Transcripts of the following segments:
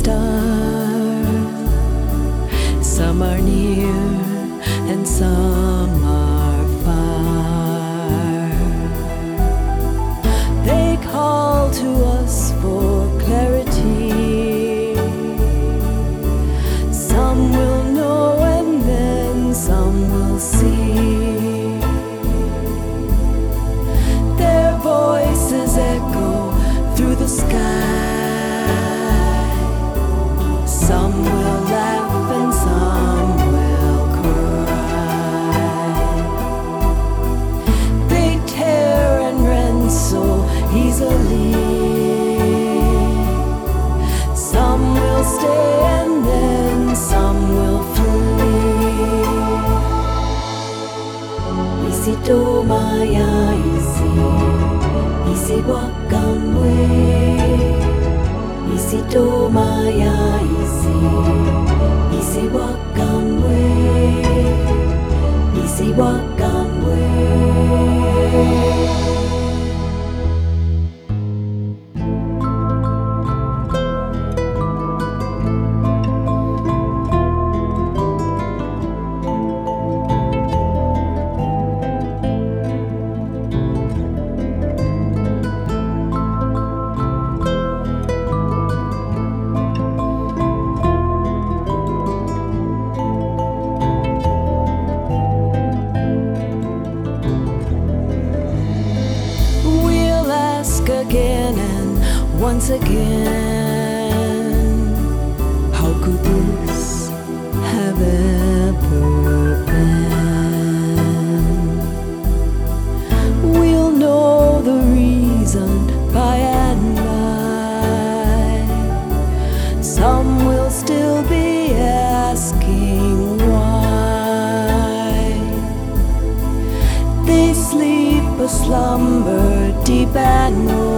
stars. Some are near and some are far. They call to us for clarity. Some will know and then some will see. Their voices echo through the sky. Some will laugh and some will cry. They tear and rend so easily. Some will stay and then some will flee. Isito maya isi wakamwe. Isito maya isi wakamwe. Isi wakamwe. Again and once again, how could this have ever been? We'll know the reason by and by. Some will still be asking why. They sleep a slumber deep and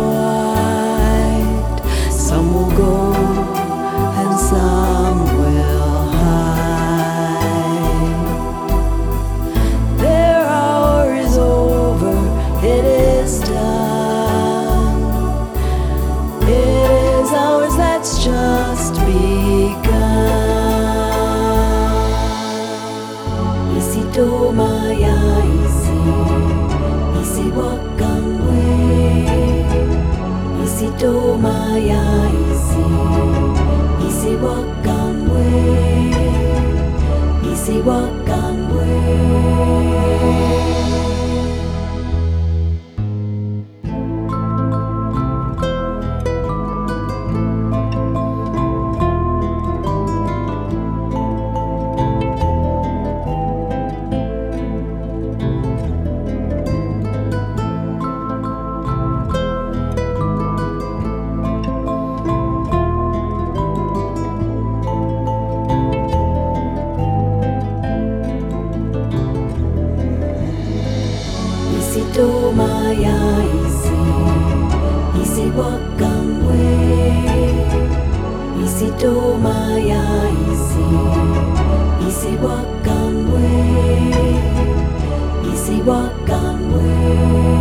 wide. Some will go and some will hide. Their hour is over, it is done. It is ours that's just begun. Isito maya isi wakamwe. Isito maya isi wakamwe. Isi wakamwe. Isito maya isi wakamwe. Isito maya isi wakamwe. Isi wakamwe.